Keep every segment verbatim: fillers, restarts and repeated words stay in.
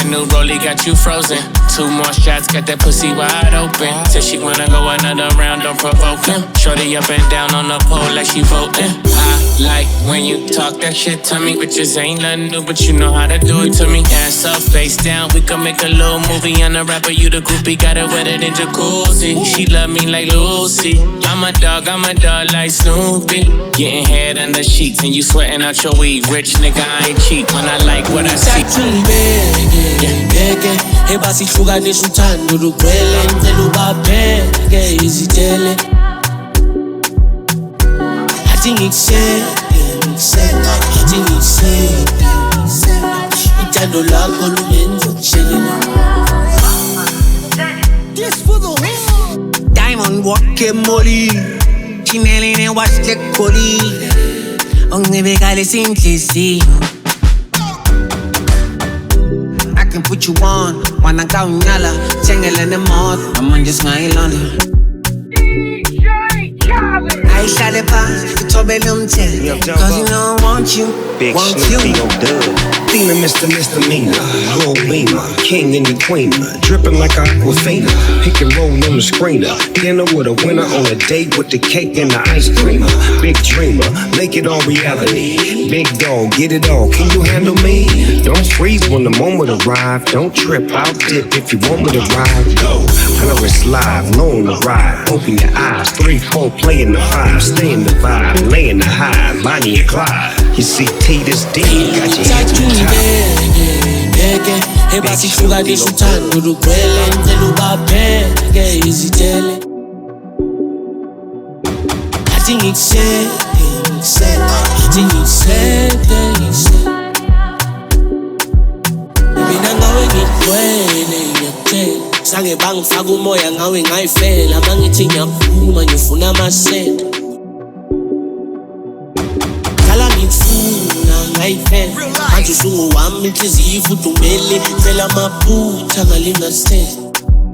new rollie got you frozen. Two more shots, got that pussy wide open. Said she wanna go another round, don't provoke him. Shorty up and down on the pole like she voting. I like when you talk that shit to me. Bitches ain't nothing new, but you know how to do it to me. Ass up, face down, we can make a little movie. I'm the rapper, you the groupie, got it wetter than jacuzzi. She love me like Lucy. I'm a dog, I'm a dog like Snoopy. Getting head under sheets and you sweating out your weed. Rich nigga, I ain't cheap when I like what I see. Hey basi sugar ni sultan Urugwele Ntelu babeke Izitele Hati ngikse Hati ngikse Itando lako lumenzo Shelina This for the whole Diamond wake molly Chineli ne watch the koli Ongibekale sinklisi I can put you on, wanna go nyala, tingle in the mouth, I'm on just my London. I shot it past, you told me them ten, cause you know I want you, Big want Snoopy you. on dub. Thina, Mister Misdemeanor, Lil Beamer, King and the Queen, dripping like Aquafina, pick and roll on the screener, dinner with a winner on a date with the cake and the ice cream. Big dreamer, make it all reality. Big dog, get it all, can you handle me? Don't freeze when the moment arrives, don't trip, I'll dip if you want me to ride. Go, Paris live, low on the ride, open your eyes, three, four, play in the five, stay in the vibe, lay in the high, Bonnie and Clyde. You see T this D, got your head too tight. Hey basi sugar ni sultan Urugwele Ntelu babeke Izitele Hati ngikse Hati ngikse Mina ngawe ngikwele ngiyakutshela Sange bangifaka umoya ngawe ngayifela Mangithi ngiyaphuma ngifuna amasenta Kala ngifuna ngayifela Manje usungu wami inhliziyo ifudumele Cela amaphutha ngalingasela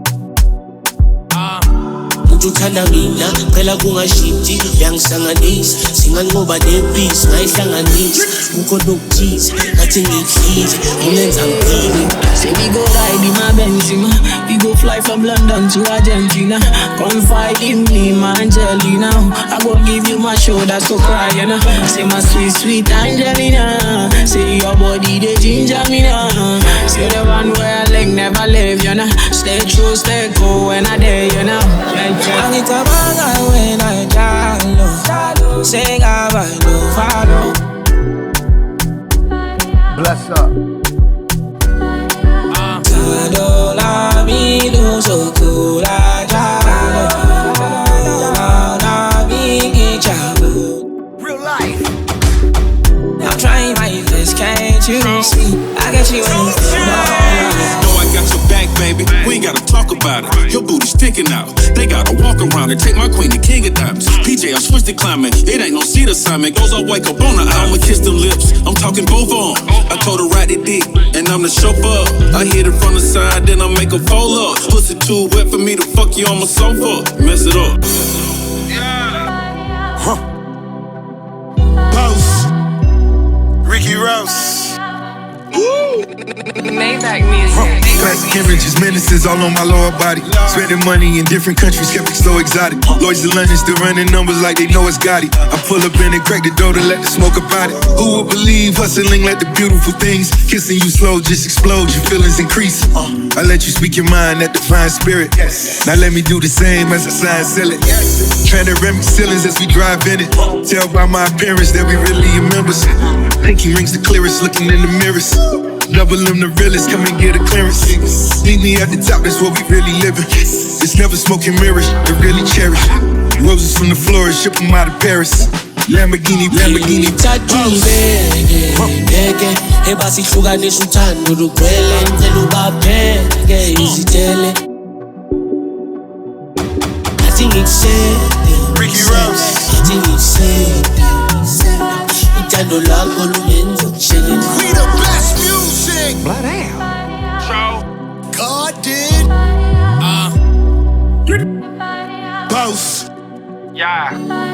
Uthanda mina, phela kungashinthi Uyangisanganisa, singanqoba nepisi Ngayihlanganisa, ukho nokuthiza Ngathi ngiyihlize, ungenza ngipile Say we go ride in my Benzema We go fly from London to Argentina Confide in me, my Angelina I go give you my shoulder, so cry, you know Say my sweet, sweet Angelina Say your body, they ginger me now Say the one where I like never leave, you know Stay true, stay cool when I dare, you know Angitabanga wena njalo Sengabalo follow Bless up Tado la milu sokula jalo Na bigi chalo Real life I'm trying my best, can't you see I got you in the Got your back, baby. We ain't gotta talk about it. Your booty sticking out. They gotta walk around and take my queen to king of diamonds. P J, I switched the climate. It ain't no seat assignment. Goes all wake up on her. I'ma kiss them lips. I'm talking both arms. I told her ride it dick, and I'm the chauffeur. I hit it from the side, then I make her fold up. Pussy too wet for me to fuck you on my sofa. Mess it up. Huh. Boss Ricky Rouse Maybach music. Plastic hemorrhages, menaces all on my lower body. Spending money in different countries, kept it so exotic. Lloyds of London still running numbers like they know it's Gotti. I pull up in and crack the door to let the smoke about it. Who would believe hustling like the beautiful things? Kissing you slow, just explode, your feelings increase. I let you speak your mind, that divine spirit. Now let me do the same as I sign seal it. Panoramic ceilings as we drive in it. Tell by my appearance that we really are members. Pinky rings the clearest, looking in the mirrors. Double them the realest, come and get a clearance. Meet me at the top, that's what we really living. It's never smoking mirrors, they really cherish. Roses from the florist, ship them out of Paris. Lamborghini, Lamborghini. Tatu bege, hey basi sugar ni sultan Urugwele Ntelu babeke Izitele Hati ngikse Ricky Rouse Hati ngikse Itando lako lumenzo Shelina We the best music. Blood damn. God did. Uh Boss. Yeah